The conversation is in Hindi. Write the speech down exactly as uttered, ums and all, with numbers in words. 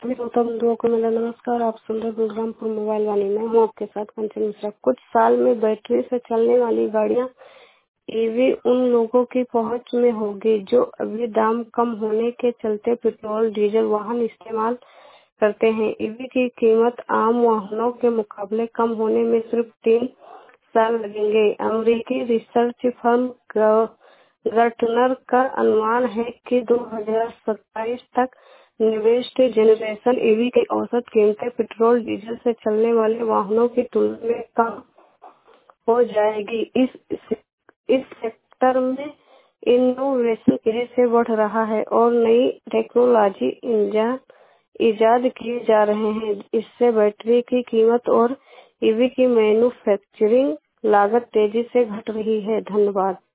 सभी श्रोता बंधुओं को मेरा नमस्कार। आप सुन रहे बलरामपुर मोबाइल वाणी में हूँ आपके साथ कंचन मिश्रा। कुछ साल में बैटरी से चलने वाली गाड़ियां ईवी उन लोगों की पहुंच में होगी जो अभी दाम कम होने के चलते पेट्रोल डीजल वाहन इस्तेमाल करते हैं। ईवी की कीमत आम वाहनों के मुकाबले कम होने में सिर्फ तीन साल लगेंगे। अमेरिकी रिसर्च फर्म गार्टनर का अनुमान है कि दो हज़ार सत्ताईस तक नेक्स्ट जनरेशन ईवी की औसत कीमतें पेट्रोल डीजल से चलने वाले वाहनों की तुलना में कम हो जाएगी। इस इस सेक्टर में इनोवेशन तेजी से बढ़ रहा है और नई टेक्नोलॉजी इजाद किए जा रहे हैं। इससे बैटरी की कीमत और ईवी की मैन्युफैक्चरिंग लागत तेजी से घट रही है। धन्यवाद।